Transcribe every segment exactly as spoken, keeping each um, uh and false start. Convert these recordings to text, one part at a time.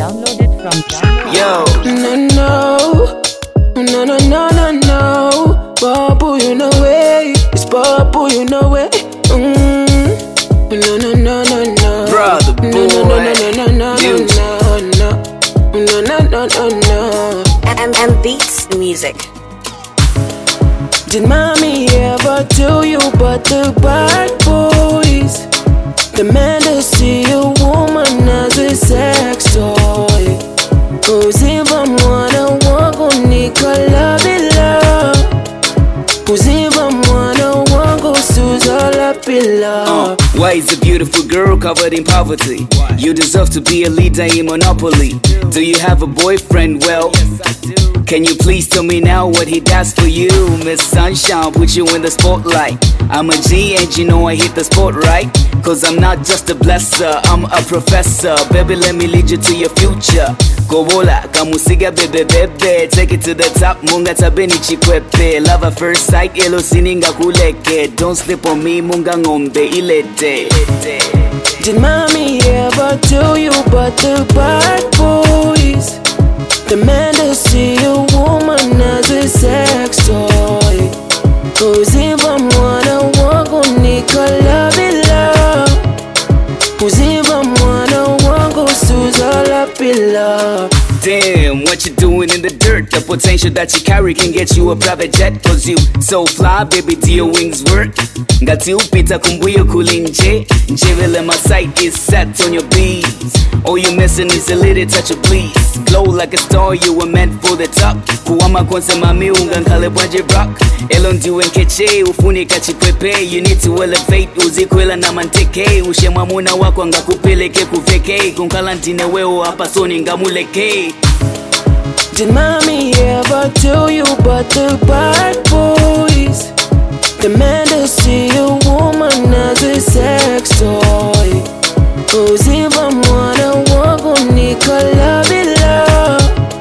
Downloaded from download. Yo, No, no, no, no, no, no, no. Babu, you know way. It's Babu, you know way. Mm. No, no, no, no, no. brother, boy. No, no, no, no, no, no, You. no, no, no, no, no, no, no. M M Beats Music. Did mommy ever tell you about the bad boys? The man that see a woman as a sex toy. Uziva mwana wangu nikala bila. Uziva mwana wangu suzala bila. Uh, why is a beautiful girl covered in poverty? You deserve to be a leader in Monopoly. Do you have a boyfriend? Well, can you please tell me now what he does for you? Miss Sunshine, put you in the spotlight. I'm a G and you know I hit the spot right. Cause I'm not just a blesser, I'm a professor. Baby, let me lead you to your future. Gobola, kamusiga bebe bebe. Take it to the top, munga tabeni chikwepe. Love at first sight, elo sininga kuleke. Don't slip on me, munga ngombe ilete. Did mommy ever tell you about the bad boys? The man that see a woman as a sex toy. Uziva mwana wangu nikala bila. Uziva mwana wangu suzala bila. Damn, what you doing in the dirt? The potential that you carry can get you a private jet. Cause you so fly, baby, do your wings work? Ngati upita kumbuyo kulinje. Njevele, my sight is set on your bees. All you missing is a little touch of please. Glow like a star, you were meant for the top. Kuwama kwanza mami unga nkale bwaje rock. Elondi wenkeche, ufunika chikwepe. You need to elevate, uzikwela na manteke. Ushema muna wako nga kupeleke kuveke. Kunkala ntine weo hapa soni nga muleke. Did mommy ever tell you about the bad boys? The man that see a woman as a sex toy. Uziva mwana wangu nikala bila.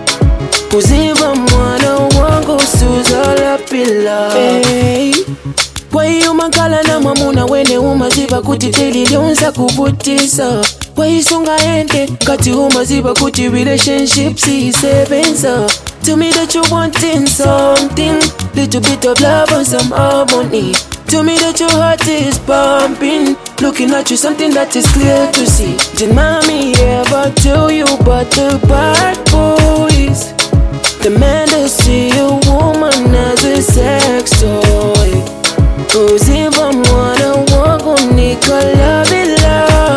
Uziva mwana wangu suzala bila. Hey. Why you mankala na mamuna wene umaziba kuti teli lyonza kubutisa. Why sunga ente kati umaziba kuti relationships isebenza. Tell me that you wanting something, little bit of love and some harmony. Tell me that your heart is pumping, looking at you something that is clear to see. Did mommy ever tell you about the bad boys? The man that see a woman as a sex toy. Uziva mwana wangu nikala bila.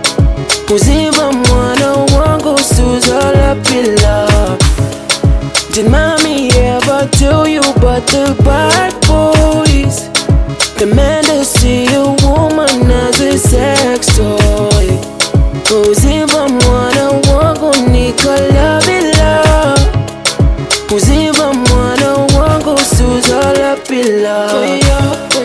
Uziva mwana wangu suzala bila. Did mommy ever tell you about the bad boys? The man that see a woman as a sex toy. Uziva mwana wangu nikala bila. Uziva mwana wangu suzala bila.